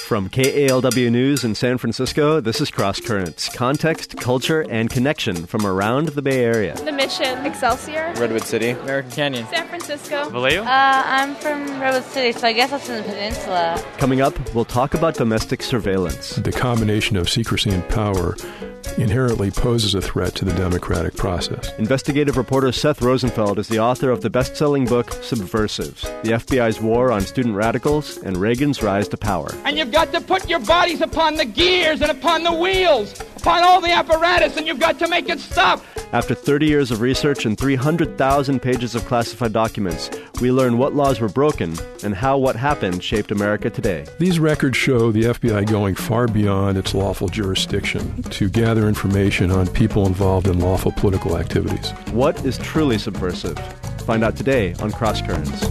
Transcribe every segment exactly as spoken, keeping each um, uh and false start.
From K A L W News in San Francisco, this is Cross Currents, context, culture, and connection from around the Bay Area. The Mission. Excelsior. Redwood City. American Canyon. San Francisco. Vallejo. Uh, I'm from Redwood City, so I guess that's in the peninsula. Coming up, we'll talk about domestic surveillance. The combination of secrecy and power inherently poses a threat to the democratic process. Investigative reporter Seth Rosenfeld is the author of the best-selling book Subversives, the F B I's war on student radicals and Reagan's rise to power. And you've got to put your bodies upon the gears and upon the wheels, upon all the apparatus, and you've got to make it stop. After thirty years of research and three hundred thousand pages of classified documents, we learn what laws were broken and how what happened shaped America today. These records show the F B I going far beyond its lawful jurisdiction to gather information on people involved in lawful political activities. What is truly subversive? Find out today on Cross Currents.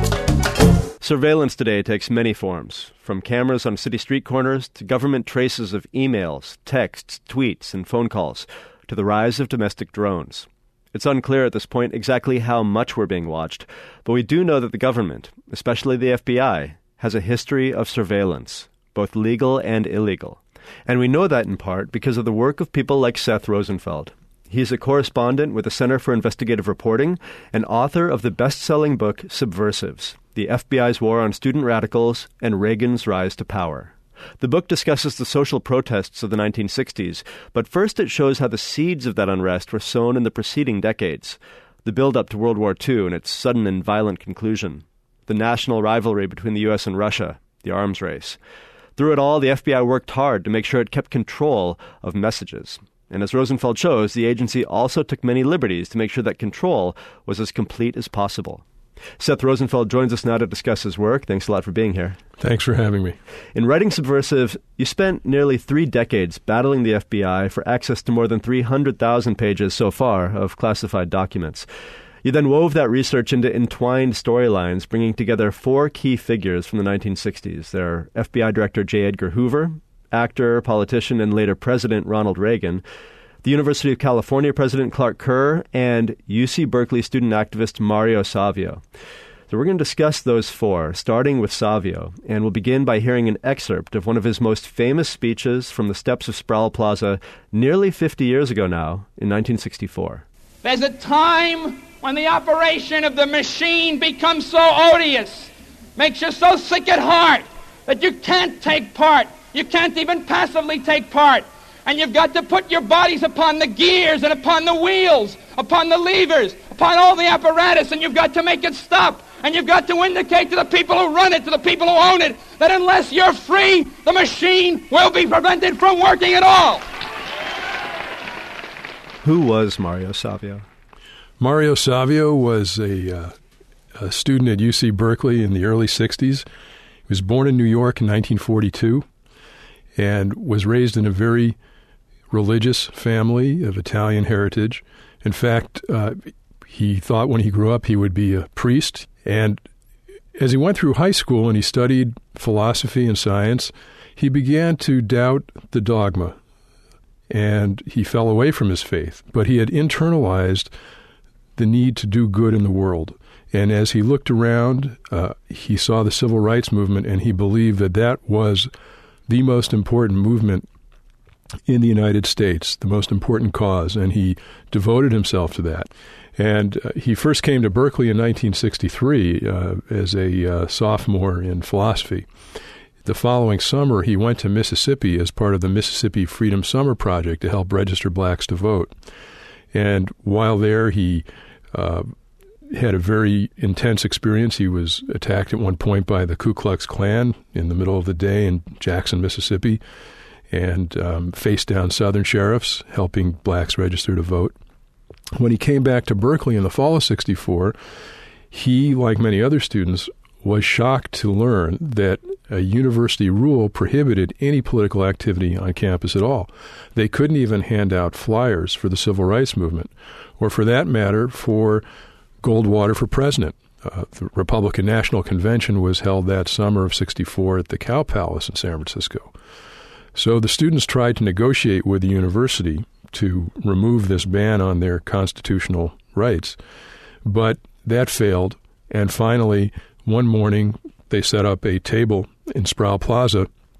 Surveillance today takes many forms, from cameras on city street corners to government traces of emails, texts, tweets, and phone calls, to the rise of domestic drones. It's unclear at this point exactly how much we're being watched, but we do know that the government, especially the F B I, has a history of surveillance, both legal and illegal. And we know that in part because of the work of people like Seth Rosenfeld. He's a correspondent with the Center for Investigative Reporting and author of the best-selling book Subversives, the F B I's war on student radicals and Reagan's rise to power. The book discusses the social protests of the nineteen sixties, but first it shows how the seeds of that unrest were sown in the preceding decades, the build-up to World War Two and its sudden and violent conclusion, the national rivalry between the U S and Russia, the arms race. Through it all, the F B I worked hard to make sure it kept control of messages. And as Rosenfeld shows, the agency also took many liberties to make sure that control was as complete as possible. Seth Rosenfeld joins us now to discuss his work. Thanks a lot for being here. Thanks for having me. In writing Subversive, you spent nearly three decades battling the F B I for access to more than three hundred thousand pages so far of classified documents. You then wove that research into entwined storylines, bringing together four key figures from the nineteen sixties. They're F B I Director J. Edgar Hoover, actor, politician, and later President Ronald Reagan, the University of California President Clark Kerr, and U C Berkeley student activist Mario Savio. So we're going to discuss those four, starting with Savio, and we'll begin by hearing an excerpt of one of his most famous speeches from the steps of Sproul Plaza nearly fifty years ago now, in nineteen sixty-four. There's a time when the operation of the machine becomes so odious, makes you so sick at heart, that you can't take part. You can't even passively take part. And you've got to put your bodies upon the gears and upon the wheels, upon the levers, upon all the apparatus, and you've got to make it stop. And you've got to indicate to the people who run it, to the people who own it, that unless you're free, the machine will be prevented from working at all. Who was Mario Savio? Mario Savio was a, uh, a student at U C Berkeley in the early sixties. He was born in New York in nineteen forty-two and was raised in a very religious family of Italian heritage. In fact, uh, he thought when he grew up he would be a priest. And as he went through high school and he studied philosophy and science, he began to doubt the dogma, and he fell away from his faith. But he had internalized the need to do good in the world. And as he looked around, uh, he saw the civil rights movement, and he believed that that was the most important movement in the United States, the most important cause, and he devoted himself to that. And uh, he first came to Berkeley in nineteen sixty-three uh, as a uh, sophomore in philosophy. The following summer, he went to Mississippi as part of the Mississippi Freedom Summer Project to help register blacks to vote. And while there, he uh, had a very intense experience. He was attacked at one point by the Ku Klux Klan in the middle of the day in Jackson, Mississippi, and um, faced down Southern sheriffs helping blacks register to vote. When he came back to Berkeley in the fall of sixty-four, he, like many other students, was shocked to learn that a university rule prohibited any political activity on campus at all. They couldn't even hand out flyers for the civil rights movement, or for that matter, for Goldwater for president. Uh, the Republican National Convention was held that summer of sixty-four at the Cow Palace in San Francisco. So the students tried to negotiate with the university to remove this ban on their constitutional rights, but that failed, and finally, one morning, they set up a table in Sproul Plaza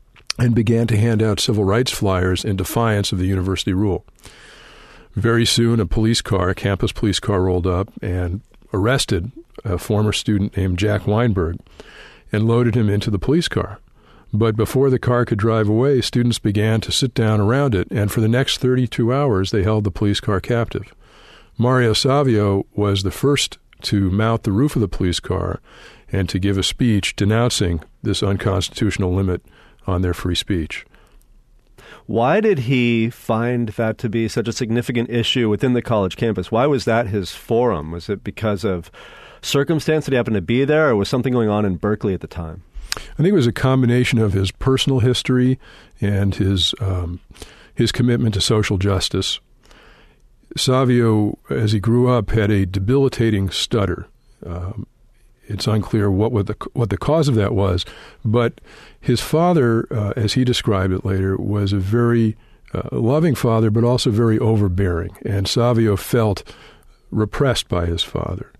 and began to hand out civil rights flyers in defiance of the university rule. Very soon, a police car, a campus police car, rolled up and arrested a former student named Jack Weinberg and loaded him into the police car. But before the car could drive away, students began to sit down around it, and for the next thirty-two hours, they held the police car captive. Mario Savio was the first to mount the roof of the police car and to give a speech denouncing this unconstitutional limit on their free speech. Why did he find that to be such a significant issue within the college campus? Why was that his forum? Was it because of circumstance that he happened to be there, or was something going on in Berkeley at the time? I think it was a combination of his personal history and his um, his commitment to social justice. Savio, as he grew up, had a debilitating stutter. Um, it's unclear what what the what the cause of that was, but his father, uh, as he described it later, was a very uh, loving father, but also very overbearing. And Savio felt repressed by his father,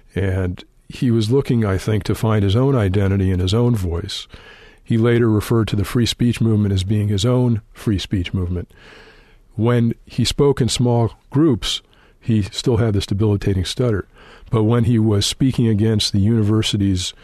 and he was looking, I think, to find his own identity and his own voice. He later referred to the free speech movement as being his own free speech movement. When he spoke in small groups, he still had this debilitating stutter. But when he was speaking against the university's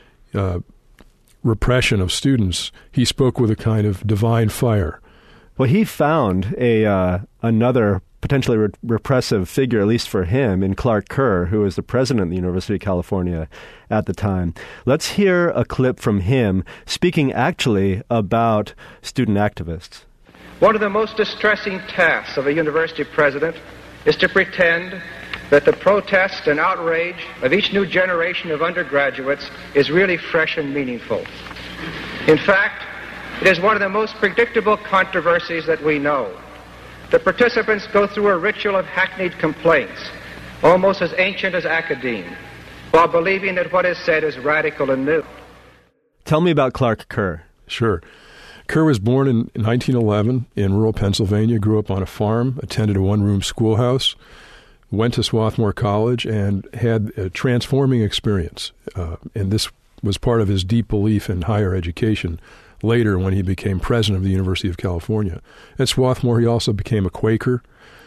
uh, repression of students, he spoke with a kind of divine fire. Well, he found a uh, another potentially re- repressive figure, at least for him, in Clark Kerr, who was the president of the University of California at the time. Let's hear a clip from him speaking actually about student activists. One of the most distressing tasks of a university president is to pretend that the protest and outrage of each new generation of undergraduates is really fresh and meaningful. In fact, it is one of the most predictable controversies that we know. The participants go through a ritual of hackneyed complaints, almost as ancient as academe, while believing that what is said is radical and new. Tell me about Clark Kerr. Sure. Kerr was born in nineteen eleven in rural Pennsylvania, grew up on a farm, attended a one-room schoolhouse, went to Swarthmore College, and had a transforming experience. Uh, and this was part of his deep belief in higher education. Later, when he became president of the University of California. At Swarthmore, he also became a Quaker.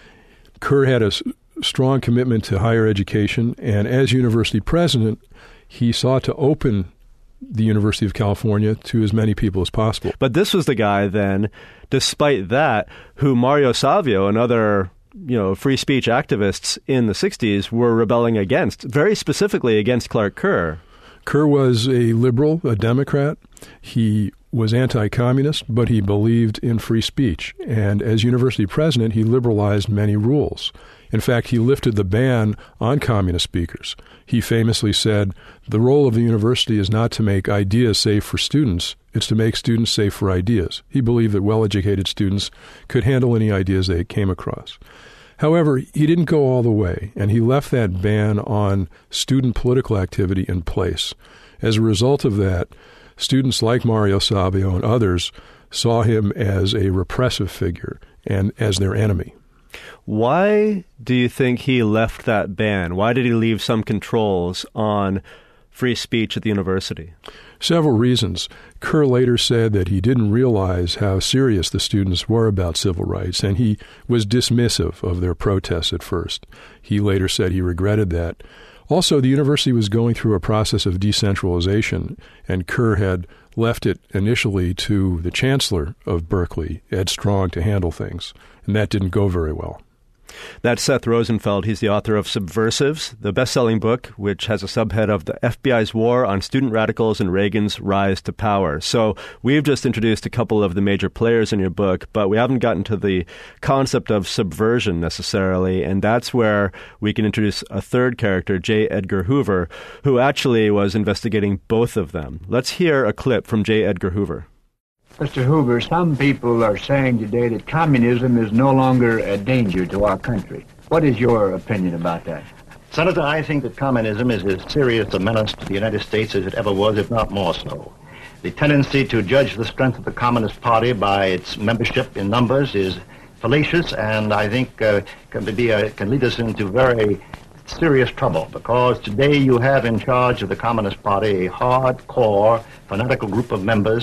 Kerr had a s- strong commitment to higher education, and as university president, he sought to open the University of California to as many people as possible. But this was the guy then, despite that, who Mario Savio and other you know, free speech activists in the sixties were rebelling against, very specifically against Clark Kerr. Kerr was a liberal, a Democrat. He was anti-communist, but he believed in free speech. And as university president, he liberalized many rules. In fact, he lifted the ban on communist speakers. He famously said, the role of the university is not to make ideas safe for students, it's to make students safe for ideas. He believed that well-educated students could handle any ideas they came across. However, he didn't go all the way, and he left that ban on student political activity in place. As a result of that, students like Mario Savio and others saw him as a repressive figure and as their enemy. Why do you think he left that ban? Why did he leave some controls on free speech at the university? Several reasons. Kerr later said that he didn't realize how serious the students were about civil rights, and he was dismissive of their protests at first. He later said he regretted that. Also, the university was going through a process of decentralization, and Kerr had left it initially to the chancellor of Berkeley, Ed Strong, to handle things, and that didn't go very well. That's Seth Rosenfeld. He's the author of Subversives, the best-selling book, which has a subhead of The F B I's War on Student Radicals and Reagan's Rise to Power. So we've just introduced a couple of the major players in your book, but we haven't gotten to the concept of subversion necessarily, and that's where we can introduce a third character, J. Edgar Hoover, who actually was investigating both of them. Let's hear a clip from J. Edgar Hoover. Mister Hoover, some people are saying today that communism is no longer a danger to our country. What is your opinion about that? Senator, I think that communism is as serious a menace to the United States as it ever was, if not more so. The tendency to judge the strength of the Communist Party by its membership in numbers is fallacious, and I think uh, can, be a, can lead us into very serious trouble, because today you have in charge of the Communist Party a hardcore, fanatical group of members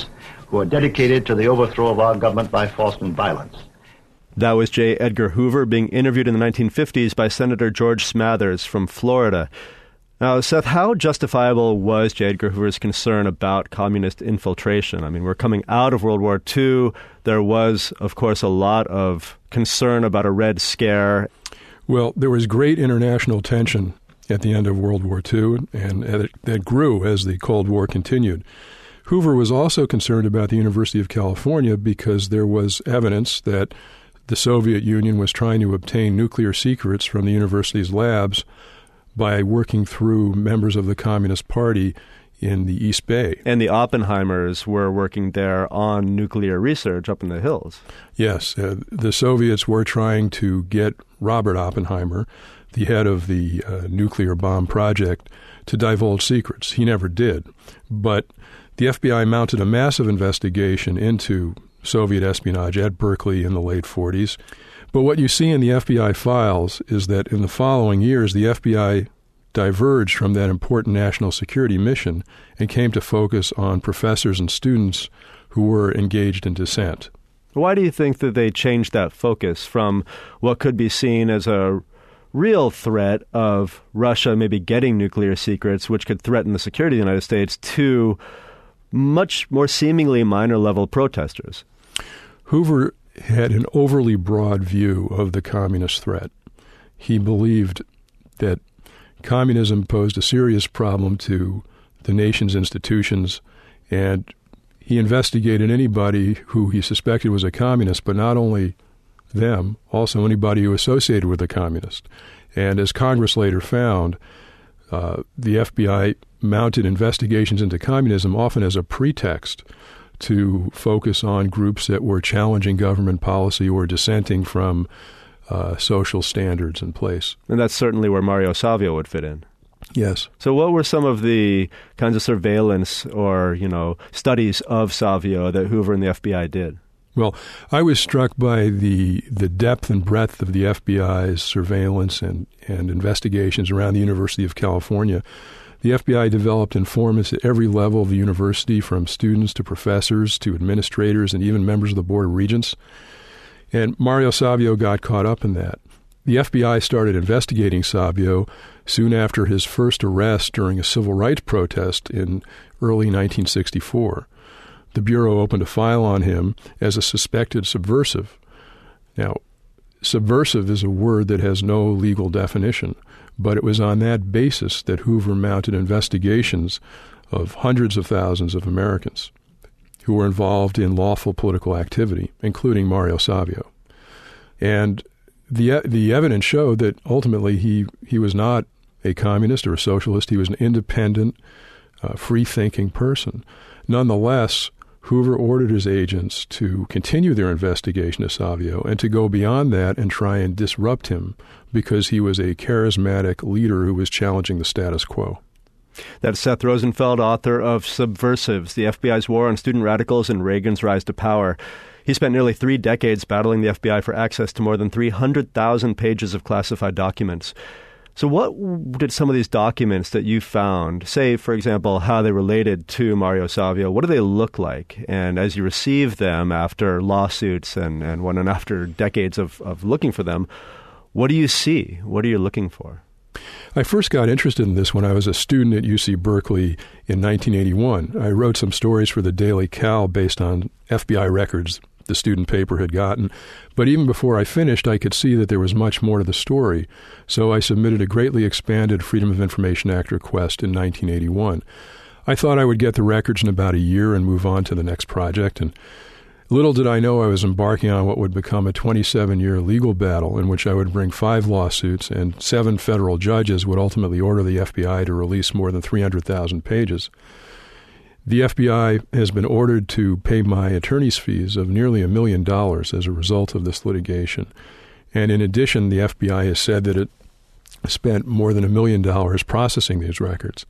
who are dedicated to the overthrow of our government by force and violence. That was J. Edgar Hoover being interviewed in the nineteen fifties by Senator George Smathers from Florida. Now, Seth, how justifiable was J. Edgar Hoover's concern about communist infiltration? I mean, we're coming out of World War Two. There was, of course, a lot of concern about a Red Scare. Well, there was great international tension at the end of World War Two, and that grew as the Cold War continued. Hoover was also concerned about the University of California because there was evidence that the Soviet Union was trying to obtain nuclear secrets from the university's labs by working through members of the Communist Party in the East Bay. And the Oppenheimers were working there on nuclear research up in the hills. Yes. Uh, the Soviets were trying to get Robert Oppenheimer, the head of the uh, nuclear bomb project, to divulge secrets. He never did. But the F B I mounted a massive investigation into Soviet espionage at Berkeley in the late forties. But what you see in the F B I files is that in the following years, the F B I diverged from that important national security mission and came to focus on professors and students who were engaged in dissent. Why do you think that they changed that focus from what could be seen as a real threat of Russia maybe getting nuclear secrets, which could threaten the security of the United States, to much more seemingly minor-level protesters? Hoover had an overly broad view of the communist threat. He believed that communism posed a serious problem to the nation's institutions, and he investigated anybody who he suspected was a communist, but not only them, also anybody who associated with a communist. And as Congress later found, uh, the F B I mounted investigations into communism often as a pretext to focus on groups that were challenging government policy or dissenting from uh, social standards in place. And that's certainly where Mario Savio would fit in. Yes. So what were some of the kinds of surveillance or, you know, studies of Savio that Hoover and the F B I did? Well, I was struck by the the depth and breadth of the F B I's surveillance and, and investigations around the University of California. The F B I developed informants at every level of the university, from students to professors to administrators and even members of the Board of Regents. And Mario Savio got caught up in that. The F B I started investigating Savio soon after his first arrest during a civil rights protest in early nineteen sixty-four. The Bureau opened a file on him as a suspected subversive. Now, subversive is a word that has no legal definition, but it was on that basis that Hoover mounted investigations of hundreds of thousands of Americans who were involved in lawful political activity, including Mario Savio. And the the evidence showed that ultimately he, he was not a communist or a socialist. He was an independent, uh, free-thinking person. Nonetheless, Hoover ordered his agents to continue their investigation of Savio and to go beyond that and try and disrupt him because he was a charismatic leader who was challenging the status quo. That's Seth Rosenfeld, author of Subversives, the F B I's War on Student Radicals and Reagan's Rise to Power. He spent nearly three decades battling the F B I for access to more than three hundred thousand pages of classified documents. So what did some of these documents that you found, say, for example, how they related to Mario Savio, what do they look like? And as you receive them after lawsuits and, and when and after decades of, of looking for them, what do you see? What are you looking for? I first got interested in this when I was a student at U C Berkeley in nineteen eighty-one. I wrote some stories for the Daily Cal based on F B I records the student paper had gotten. But even before I finished, I could see that there was much more to the story. So I submitted a greatly expanded Freedom of Information Act request in nineteen eighty-one. I thought I would get the records in about a year and move on to the next project. And little did I know I was embarking on what would become a twenty-seven-year legal battle in which I would bring five lawsuits, and seven federal judges would ultimately order the F B I to release more than three hundred thousand pages. The F B I has been ordered to pay my attorney's fees of nearly a million dollars as a result of this litigation. And in addition, the F B I has said that it spent more than a million dollars processing these records.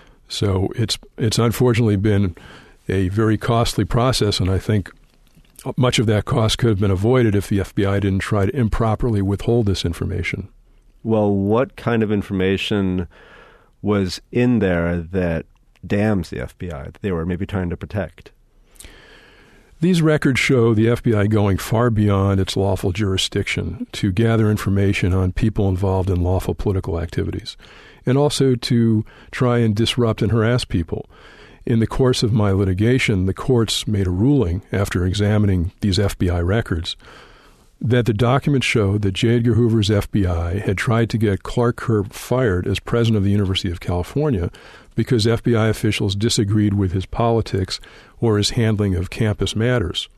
So it's it's unfortunately been a very costly process, and I think much of that cost could have been avoided if the F B I didn't try to improperly withhold this information. Well, what kind of information was in there that damns the F B I, that they were maybe trying to protect? These records show the F B I going far beyond its lawful jurisdiction to gather information on people involved in lawful political activities, and also to try and disrupt and harass people. In the course of my litigation, the courts made a ruling after examining these F B I records that the documents showed that J. Edgar Hoover's F B I had tried to get Clark Kerr fired as president of the University of California because F B I officials disagreed with his politics or his handling of campus matters.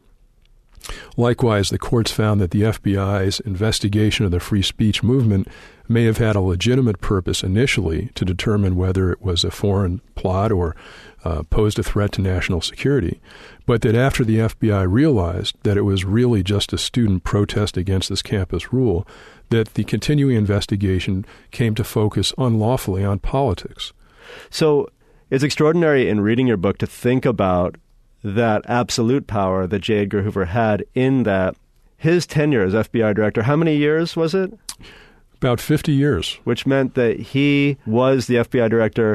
Likewise, the courts found that the F B I's investigation of the free speech movement may have had a legitimate purpose initially to determine whether it was a foreign plot or uh, posed a threat to national security, but that after the F B I realized that it was really just a student protest against this campus rule, that the continuing investigation came to focus unlawfully on politics. So it's extraordinary in reading your book to think about that absolute power that J. Edgar Hoover had in that his tenure as F B I director, how many years was it? About fifty years. Which meant that he was the F B I director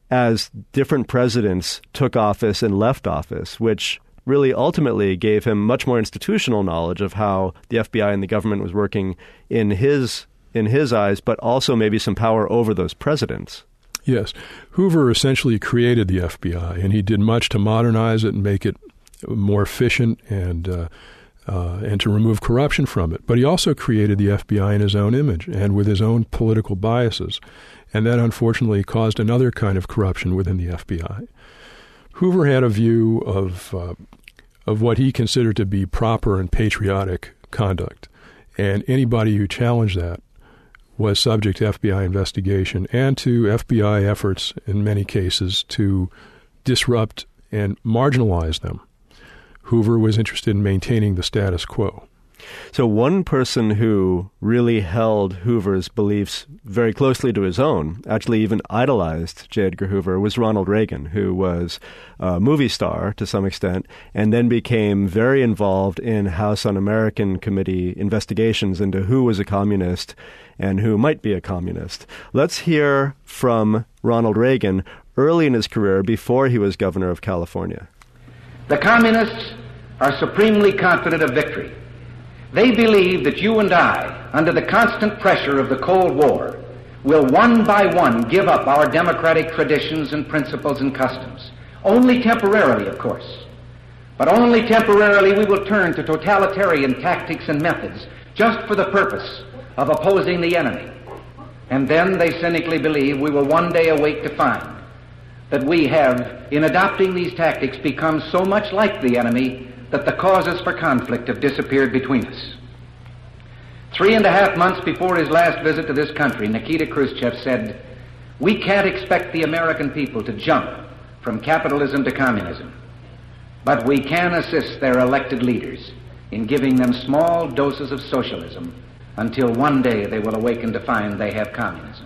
as different presidents took office and left office, which really ultimately gave him much more institutional knowledge of how the F B I and the government was working in his in his eyes, but also maybe some power over those presidents. Yes. Hoover essentially created the F B I, and he did much to modernize it and make it more efficient and uh, uh, and to remove corruption from it. But he also created the F B I in his own image and with his own political biases, and that unfortunately caused another kind of corruption within the F B I. Hoover had a view of uh, of what he considered to be proper and patriotic conduct, and anybody who challenged that was subject to F B I investigation and to F B I efforts, in many cases, to disrupt and marginalize them. Hoover was interested in maintaining the status quo. So one person who really held Hoover's beliefs very closely to his own, actually even idolized J. Edgar Hoover, was Ronald Reagan, who was a movie star to some extent, and then became very involved in House Un-American Committee investigations into who was a communist and who might be a communist. Let's hear from Ronald Reagan early in his career before he was governor of California. The communists are supremely confident of victory. They believe that you and I, under the constant pressure of the Cold War, will one by one give up our democratic traditions and principles and customs. Only temporarily, of course. But only temporarily we will turn to totalitarian tactics and methods just for the purpose of opposing the enemy. And then they cynically believe we will one day awake to find that we have, in adopting these tactics, become so much like the enemy that the causes for conflict have disappeared between us. Three and a half months before his last visit to this country, Nikita Khrushchev said, "We can't expect the American people to jump from capitalism to communism, but we can assist their elected leaders in giving them small doses of socialism until one day they will awaken to find they have communism."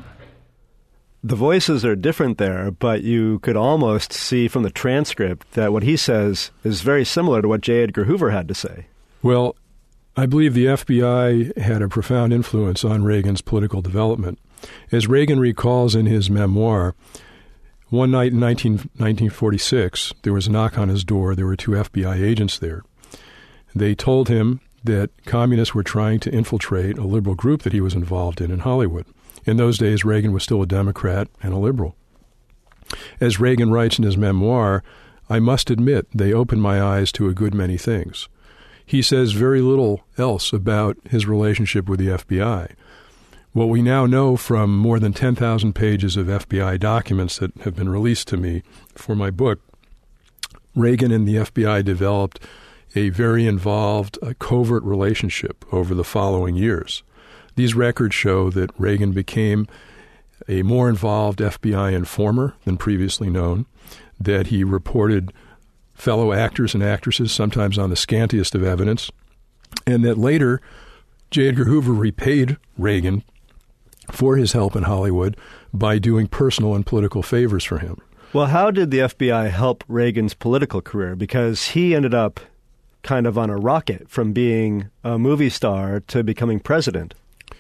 The voices are different there, but you could almost see from the transcript that what he says is very similar to what J. Edgar Hoover had to say. Well, I believe the F B I had a profound influence on Reagan's political development. As Reagan recalls in his memoir, one night in nineteen forty-six, there was a knock on his door. There were two F B I agents there. They told him that communists were trying to infiltrate a liberal group that he was involved in in Hollywood. In those days, Reagan was still a Democrat and a liberal. As Reagan writes in his memoir, "I must admit they opened my eyes to a good many things." He says very little else about his relationship with the F B I. What we now know from more than ten thousand pages of F B I documents that have been released to me for my book, Reagan and the F B I developed a very involved, a covert relationship over the following years. These records show that Reagan became a more involved F B I informer than previously known, that he reported fellow actors and actresses, sometimes on the scantiest of evidence, and that later J. Edgar Hoover repaid Reagan for his help in Hollywood by doing personal and political favors for him. Well, how did the F B I help Reagan's political career? Because he ended up kind of on a rocket from being a movie star to becoming president.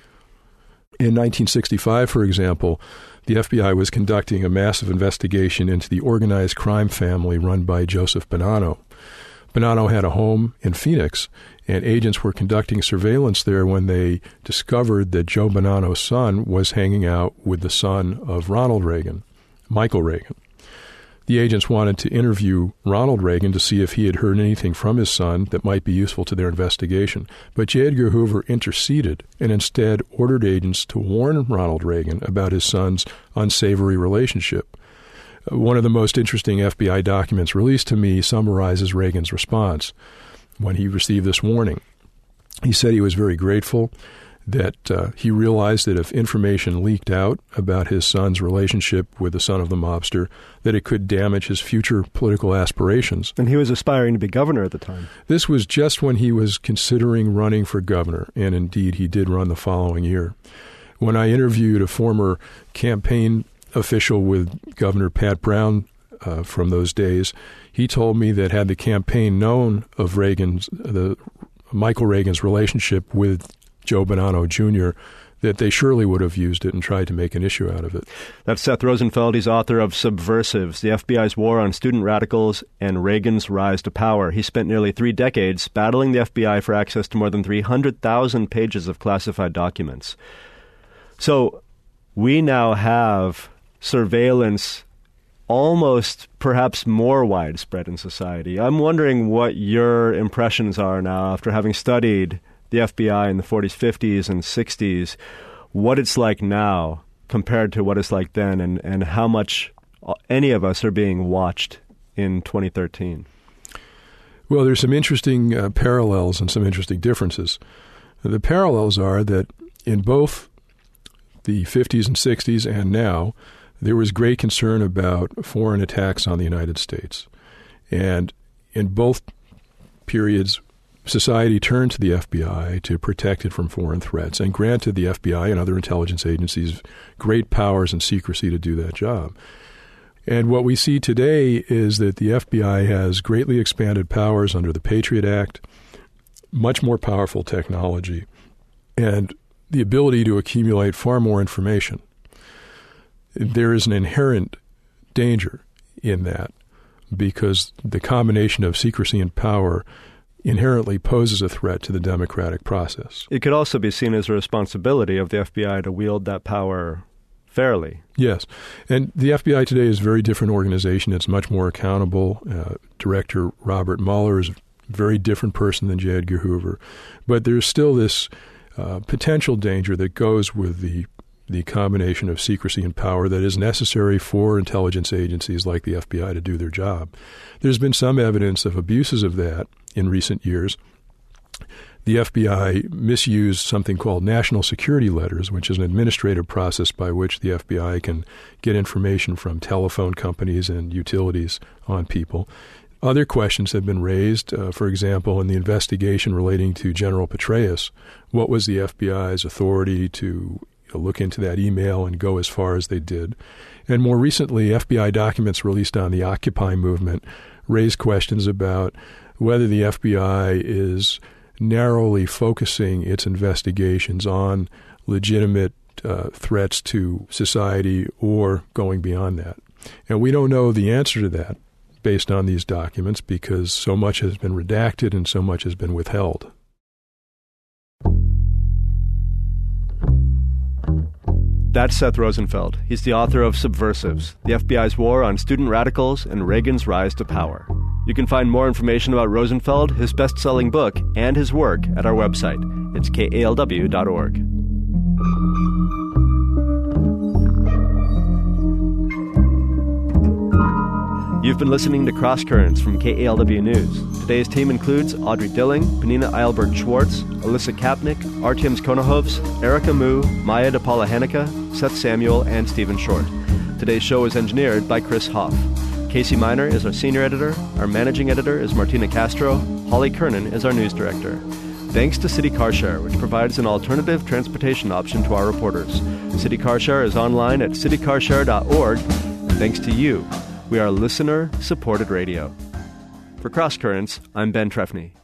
In nineteen sixty-five, for example, the F B I was conducting a massive investigation into the organized crime family run by Joseph Bonanno. Bonanno had a home in Phoenix, and agents were conducting surveillance there when they discovered that Joe Bonanno's son was hanging out with the son of Ronald Reagan, Michael Reagan. The agents wanted to interview Ronald Reagan to see if he had heard anything from his son that might be useful to their investigation. But J. Edgar Hoover interceded and instead ordered agents to warn Ronald Reagan about his son's unsavory relationship. One of the most interesting F B I documents released to me summarizes Reagan's response when he received this warning. He said he was very grateful, that uh, he realized that if information leaked out about his son's relationship with the son of the mobster, that it could damage his future political aspirations. And he was aspiring to be governor at the time. This was just when he was considering running for governor, and indeed he did run the following year. When I interviewed a former campaign official with Governor Pat Brown uh, from those days, he told me that had the campaign known of Reagan's, the Michael Reagan's relationship with Joe Bonanno Junior, that they surely would have used it and tried to make an issue out of it. That's Seth Rosenfeld. He's author of Subversives, the F B I's War on Student Radicals and Reagan's Rise to Power. He spent nearly three decades battling the F B I for access to more than three hundred thousand pages of classified documents. So we now have surveillance almost perhaps more widespread in society. I'm wondering what your impressions are now after having studied the F B I in the forties, fifties, and sixties, what it's like now compared to what it's like then, and, and how much any of us are being watched in twenty thirteen. Well, there's some interesting uh, parallels and some interesting differences. The parallels are that in both the fifties and sixties and now, there was great concern about foreign attacks on the United States. And in both periods, society turned to the F B I to protect it from foreign threats and granted the F B I and other intelligence agencies great powers and secrecy to do that job. And what we see today is that the F B I has greatly expanded powers under the Patriot Act, much more powerful technology, and the ability to accumulate far more information. There is an inherent danger in that because the combination of secrecy and power inherently poses a threat to the democratic process. It could also be seen as a responsibility of the F B I to wield that power fairly. Yes. And the F B I today is a very different organization. It's much more accountable. Uh, Director Robert Mueller is a very different person than J. Edgar Hoover. But there's still this uh, potential danger that goes with the the combination of secrecy and power that is necessary for intelligence agencies like the F B I to do their job. There's been some evidence of abuses of that in recent years. The F B I misused something called national security letters, which is an administrative process by which the F B I can get information from telephone companies and utilities on people. Other questions have been raised, uh, for example, in the investigation relating to General Petraeus. What was the F B I's authority to look into that email and go as far as they did? And more recently, F B I documents released on the Occupy movement raised questions about whether the F B I is narrowly focusing its investigations on legitimate uh, threats to society or going beyond that. And we don't know the answer to that based on these documents because so much has been redacted and so much has been withheld. That's Seth Rosenfeld. He's the author of Subversives, the F B I's War on Student Radicals and Reagan's Rise to Power. You can find more information about Rosenfeld, his best-selling book, and his work at our website. It's K A L W dot org. You've been listening to Cross Currents from K A L W News. Today's team includes Audrey Dilling, Penina Eilberg-Schwartz, Alyssa Kapnick, Artyom Konohovs, Erica Moo, Maya DePaula-Hanica, Seth Samuel, and Stephen Short. Today's show is engineered by Chris Hoff. Casey Miner is our senior editor. Our managing editor is Martina Castro. Holly Kernan is our news director. Thanks to City Car Share, which provides an alternative transportation option to our reporters. City Car Share is online at city car share dot org. And thanks to you, we are listener-supported radio. For Cross Currents, I'm Ben Trefny.